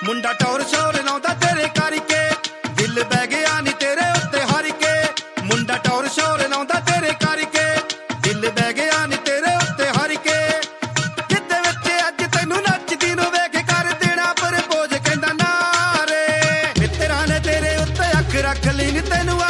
ਮੁੰਡਾ ਟੌਰ ਸ਼ੌਰ ਲਾਉਂਦਾ ਤੇਰੇ ਕਰਕੇ, ਦਿਲ ਬਹਿ ਗਿਆ ਨੀ ਤੇਰੇ ਉੱਤੇ ਹਰ ਕੇ। ਮੁੰਡਾ ਟੌਰ ਸ਼ੌਰ ਲਾਉਂਦਾ ਤੇਰੇ ਕਰਕੇ, ਦਿਲ ਬਹਿ ਗਿਆ ਨੀ ਤੇਰੇ ਉੱਤੇ ਹਰ ਕੇ। ਜਿੱਦੇ ਵਿੱਚ ਅੱਜ ਤੈਨੂੰ ਨੱਚਦੀ ਨੂੰ ਵੇਖ ਕਰ ਦੇਣਾ ਪ੍ਰਪੋਜ਼ ਕਹਿੰਦਾ ਨਾ ਰੇ। ਮਿੱਤਰਾਂ ਨੇ ਤੇਰੇ ਉੱਤੇ ਅੱਖ ਰੱਖ ਲਈ ਨੀ ਤੈਨੂੰ